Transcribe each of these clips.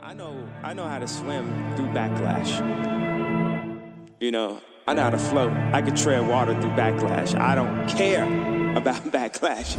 I know how to swim through backlash. You know, I know how to float. I can tread water through backlash. I don't care about backlash.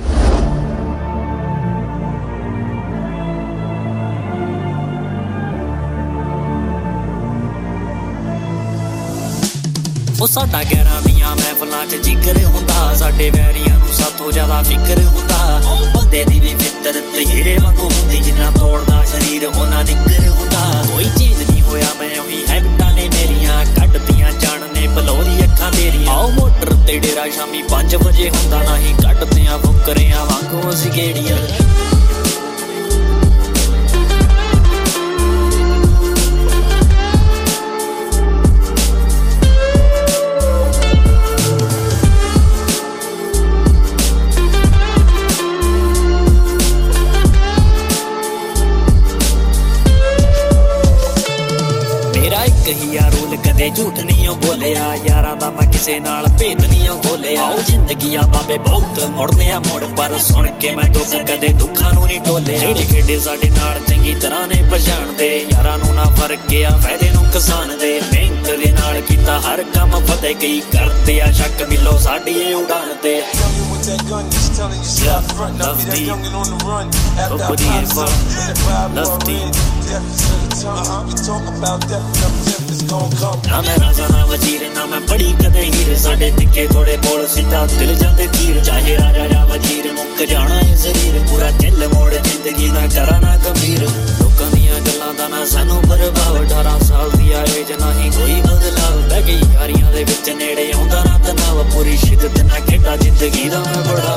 ਉਹ ਸਾਡਾ ਗੈਰਾਂ ਦੀਆਂ ਮਹਿਫਲਾਂ 'ਚ ਜ਼ਿਕਰ ਹੁੰਦਾ, ਸਾਡੇ ਵੈਰੀਆਂ ਨੂੰ ਸਾਥੋਂ ਜ਼ਿਆਦਾ ਫਿਕਰ ਹੁੰਦਾ। ਬੰਦੇ ਦੀ ਵੀ ਫਿਤਰਤ ਹੀਰੇ ਵਾਂਗੂ ਹੁੰਦੀ, ਜਿੰਨਾ ਤੋੜਦਾ ਸਰੀਰ ਉਹਨਾਂ ਜ਼ਿਕਰ ਹੁੰਦਾ। ਕੋਈ ਚੇਂਜ ਨਹੀਂ ਹੋਇਆ, ਮੈਂ ਉਹੀ ਹੈਬਿਟਾਂ ਨੇ ਮੇਰੀਆਂ, ਕੱਢਦੀਆਂ ਜਾਣ ਨੇ ਬਲੌਰੀ ਅੱਖਾਂ ਮੇਰੀਆਂ। ਆਓ ਮੋਟਰ ਤੇ ਡੇਰਾ ਸ਼ਾਮੀ 5 ਵਜੇ ਹੁੰਦਾ, ਨਾ ਹੀ ਕੱਢਦਿਆਂ ਫੁਕਰਿਆਂ ਵਾਂਗੂ ਅਸੀਂ ਗੇੜੀਆਂ। ਕਹੀਆ ਰੂਲ ਕਦੇ ਝੂਠ ਨਹੀਂ ਬੋਲਿਆ, ਯਾਰਾਂ ਦਾ ਮੈਂ ਕਿਸੇ ਨਾਲ ਭੇਦ ਨਹੀਂ ਖੋਲਿਆ। ਉਹ ਜ਼ਿੰਦਗੀ ਆ ਬਾਬੇ ਬਹੁਤ ਮੁੜਨੇ ਆ ਮੁੜ, ਪਰ ਸੁਣ ਕੇ ਮੈਂ ਦੁੱਖ ਕਦੇ ਦੁੱਖਾਂ ਨੂੰ ਨਹੀਂ ਟੋਲਿਆ। ਜਿਹੜੇ ਖੇਡੇ ਸਾਡੇ ਨਾਲ ਚੰਗੀ ਤਰ੍ਹਾਂ ਨੇ ਪਛਾਣਦੇ, ਯਾਰਾਂ ਨੂੰ ਨਾ ਫਰਕ ਆ ਫਾਇਦੇ ਨੂੰ ਕਿਸਾਨ ਦੇ। ਮਿਹਨਤ ਦੇ ਨਾਲ ਕੀਤਾ ਹਰ ਕੰਮ ਫਤਿਹ, ਕਈ ਕਰਦੇ ਆ ਸ਼ੱਕ ਮਿਲੋ ਸਾਡੀ ਇਹ ਉਡਾਨ ਤੇ। ਨਾ ਮੈਂ ਰਾਜਾ ਨਾ ਵਜ਼ੀਰ, ਨਾ ਮੈਂ ਬੜੀ ਕਦੇ ਹੀਰ, ਸਾਡੇ ਤਿੱਖੇ ਥੋੜੇ ਬੋਲ ਸਿੱਧਾ ਦਿਲ ਜਾਂਦੇ ਤੀਰ। ਚਾਹੇ ਰਾਜਾ ਜਾਂ ਵਜ਼ੀਰ ਮੁੱਕ ਜਾਣਾ ਏ ਜ਼ਰੀਰ, ਪੂਰਾ ਦਿਲ ਮੋੜ ਜ਼ਿੰਦਗੀ ਦਾ ਕਰਾਂ ਨਾ ਗੰਭੀਰ। ਲੋਕਾਂ ਦੀਆਂ ਗੱਲਾਂ ਦਾ ਨਾ ਸਾਨੂੰ ਪ੍ਰਭਾਵ, 18 ਸਾਲ ਦੀ ਏਜ ਨਹੀਂ ਕੋਈ ਬਦਲਾਵ। ਬਹਿ ਗਈ ਯਾਰੀਆਂ ਦੇ ਵਿੱਚ ਨੇੜੇ ਆਉਂਦਾ ਨਾ ਤਨਾਵ, ਪੂਰੀ ਸ਼ਿੱਦਤ ਨਾਲ ਖੇਡਾਂ ਜ਼ਿੰਦਗੀ ਦਾ ਮੈਂ ਬੜਾ